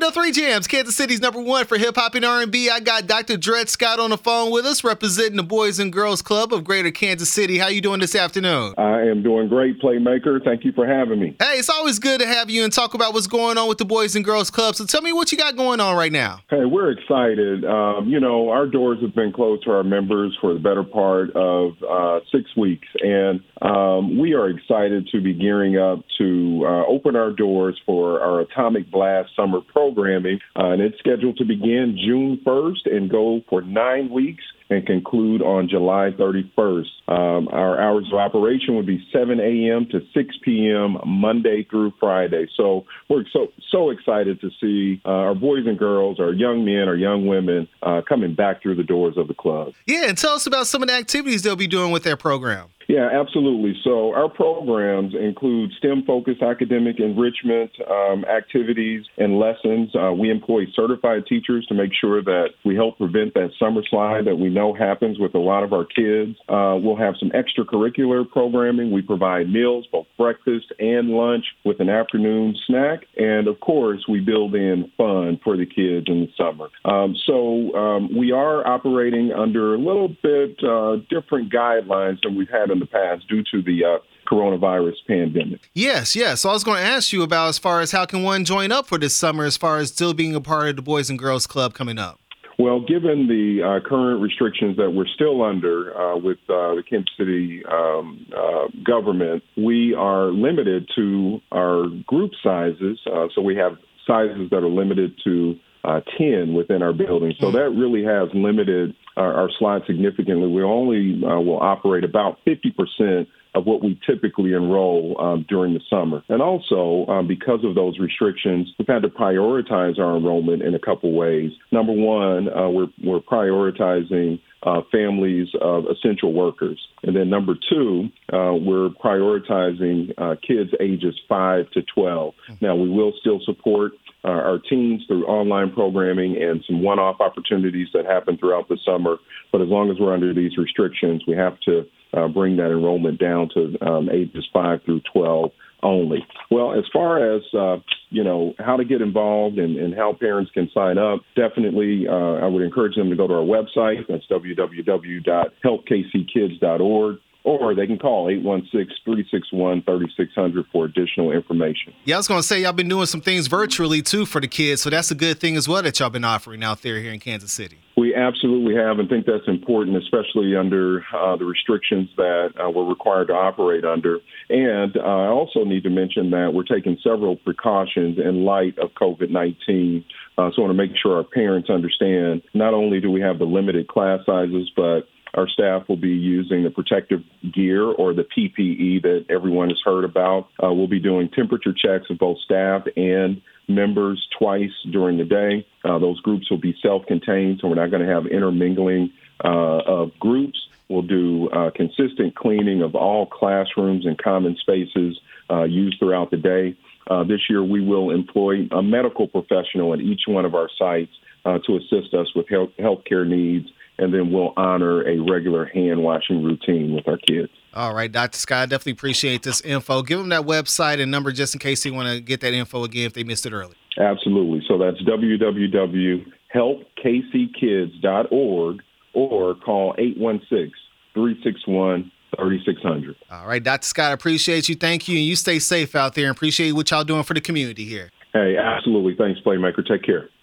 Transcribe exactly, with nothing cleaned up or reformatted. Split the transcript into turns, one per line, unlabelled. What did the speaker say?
seven oh three Jams, Kansas City's number one for hip-hop and R and B. I got Doctor Dred Scott on the phone with us, representing the Boys and Girls Club of Greater Kansas City. How you doing this afternoon?
I am doing great, Playmaker. Thank you for having me.
Hey, it's always good to have you and talk about what's going on with the Boys and Girls Club. So tell me what you got going on right now.
Hey, we're excited. Um, you know, our doors have been closed to our members for the better part of uh, six weeks, and um, we are excited to be gearing up to uh, open our doors for our Atomic Blast summer programming, uh, and it's scheduled to begin June first and go for nine weeks and conclude on July thirty-first. Um, our hours of operation would be seven a.m. to six p.m. Monday through Friday. So we're so so excited to see uh, our boys and girls, our young men, our young women uh, coming back through the doors of the club.
Yeah, and tell us about some of the activities they'll be doing with their program.
Yeah, absolutely. So our programs include STEM-focused academic enrichment um, activities and lessons. Uh, we employ certified teachers to make sure that we help prevent that summer slide that we know happens with a lot of our kids. Uh, we'll have some extracurricular programming. We provide meals, both breakfast and lunch, with an afternoon snack. And, of course, we build in fun for the kids in the summer. Um, so um, we are operating under a little bit uh, different guidelines than we've had in the past due to the uh, coronavirus pandemic.
Yes, yes. So I was going to ask you about as far as how can one join up for this summer as far as still being a part of the Boys and Girls Club coming up?
Well, given the uh, current restrictions that we're still under uh, with uh, the Kansas City um, uh, government, we are limited to our group sizes. Uh, so we have sizes that are limited to Uh, ten within our building. So that really has limited our, our slot significantly. We only uh, will operate about fifty percent of what we typically enroll um, during the summer. And also, um, because of those restrictions, we've had to prioritize our enrollment in a couple ways. Number one, uh, we're, we're prioritizing uh, families of essential workers. And then number two, uh, we're prioritizing uh, kids ages five to twelve. Now, we will still support Uh, our teens through online programming and some one-off opportunities that happen throughout the summer. But as long as we're under these restrictions, we have to uh, bring that enrollment down to um, ages five through twelve only. Well, as far as, uh, you know, how to get involved and, and how parents can sign up, definitely uh, I would encourage them to go to our website. That's w w w dot help k c kids dot org. Or they can call eight one six, three six one, three six zero zero for additional information.
Yeah, I was going to say y'all been doing some things virtually, too, for the kids. So that's a good thing as well that y'all been offering out there here in Kansas City.
We absolutely have and think that's important, especially under uh, the restrictions that uh, we're required to operate under. And uh, I also need to mention that we're taking several precautions in light of COVID nineteen. Uh, so I want to make sure our parents understand not only do we have the limited class sizes, but our staff will be using the protective gear or the P P E that everyone has heard about. Uh, we'll be doing temperature checks of both staff and members twice during the day. Uh, those groups will be self-contained, so we're not going to have intermingling uh, of groups. We'll do uh, consistent cleaning of all classrooms and common spaces uh, used throughout the day. Uh, this year, we will employ a medical professional at each one of our sites uh, to assist us with health healthcare needs. And then we'll honor a regular hand-washing routine with our kids.
All right, Doctor Scott, I definitely appreciate this info. Give them that website and number just in case they want to get that info again if they missed it early.
Absolutely. So that's w w w dot help k c kids dot org or call eight one six, three six one, three six zero zero.
All right, Doctor Scott, I appreciate you. Thank you. And you stay safe out there and appreciate what y'all doing for the community here.
Hey, absolutely. Thanks, Playmaker. Take care.